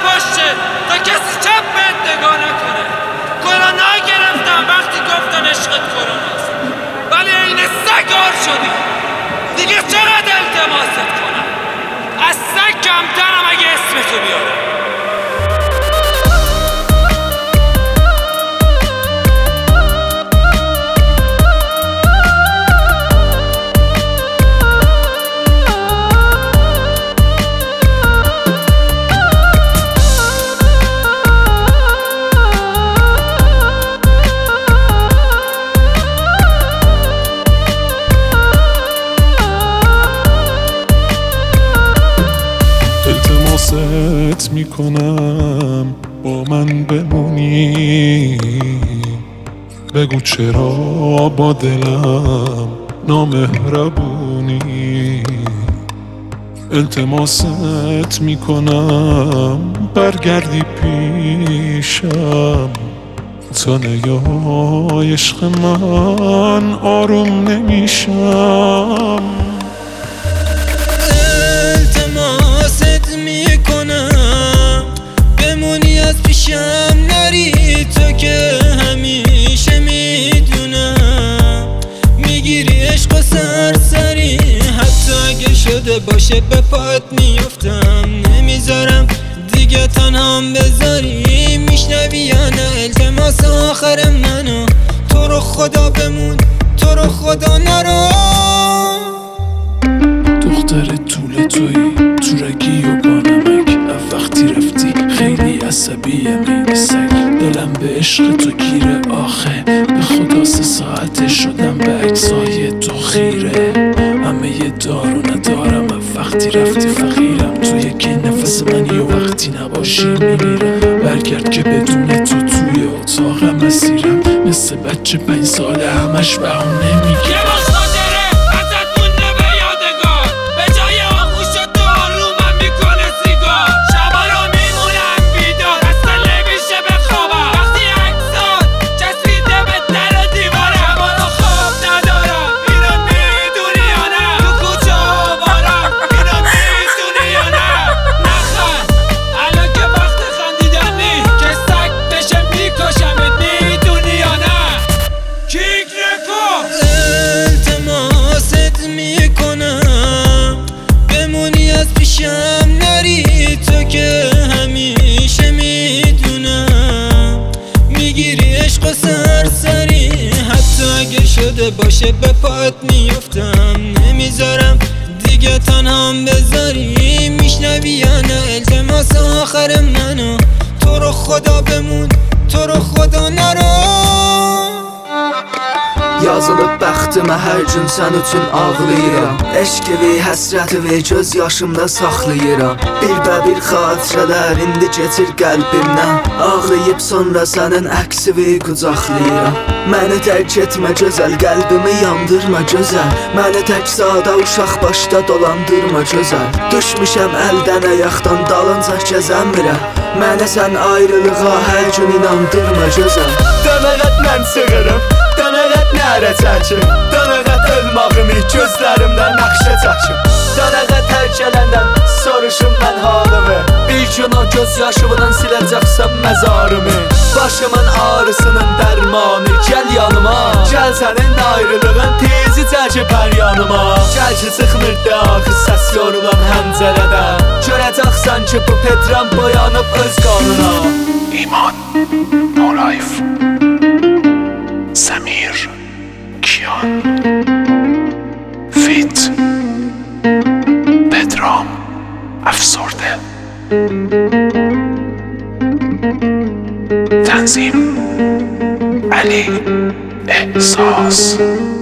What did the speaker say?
باشه تا کسی چپ بهت نگاه نکنه. کرونا گرفتم وقتی گفتم عشقت کروناست، ولی این سگار شدی. دیگه چقدر التماست کنم؟ از سگ کمترم اگه اسمتو بیارم. التماست میکنم با من بمونی، بگو چرا با دلم نامهربونی. التماست میکنم برگردی پیشم، تا نیای عشق من آروم نمیشم. بمونی از پیشم نری تو که همیشه میدونم میگیری عشق و سرسری، حتی اگه شده باشه به پات میفتم. نمیذارم دیگه تنهام بذاری، میشنوی یا نه التماس آخر منو؟ تو رو خدا بمون، تو رو خدا نرو. دختر طول توی تورگی و بانمک، وقتی رفتی خیلی عصبیم این سگ. دلم به عشق تو گیره آخه، به خدا 3 ساعته شدم به عکسای تو خیره. همه یه دارو ندارم، وقتی رفتی فقیرم. توی که نفس منی و وقتی نباشی میمیرم. برگرد که بدون تو توی اتاقم اسیرم، مثل بچه 5 ساله همش بهونه میگم. پیشم نری تو که همیشه میدونم میگیری عشق و سرسری، حتی اگه شده باشه به پات میفتم. نمیذارم دیگه تنهام بذاری، میشنوی یا نه التماس آخر منو؟ تو رو خدا بمون، تو رو خدا نرو. Yazılıb bəxtimə hər gün sən üçün ağlayıram. Eşqili həsrəti və göz yaşımda saxlayıram. Bir xatirələr indi keçir qəlbimdən. Ağlayıb sonra sənin əksini qucaqlayıram. Məni tərk etmə gözəl, qəlbimi yandırma gözəl. Məni tək sada uşaq başda dolandırma gözəl. Düşmüşəm əldən ayaqdan dalınca gəzəmirəm. Mənə sən ayrılığa hər gün inandırma gözəl. Dönəqət mən sığırım, dönəqət nərə çəkim, dönəqət ölmağımı gözlərimdən nəqşə çəkim. Dönəqət hər gələndən soruşum mən halımı, bir gün o göz yaşımdan siləcəksən məzarımı. Başımın ağrısının dərmanı gəl yanıma, gəl sənin ayrılığın tezi çəkib hər yanıma. Gəl ki çıxmırdı axı səs yorulan həncərədən, görəcəksən ki bu pedram boyanıb öz qanına. ایمان No Life سمیر کیان فیت پدرام افسرده تنظیم علی احساس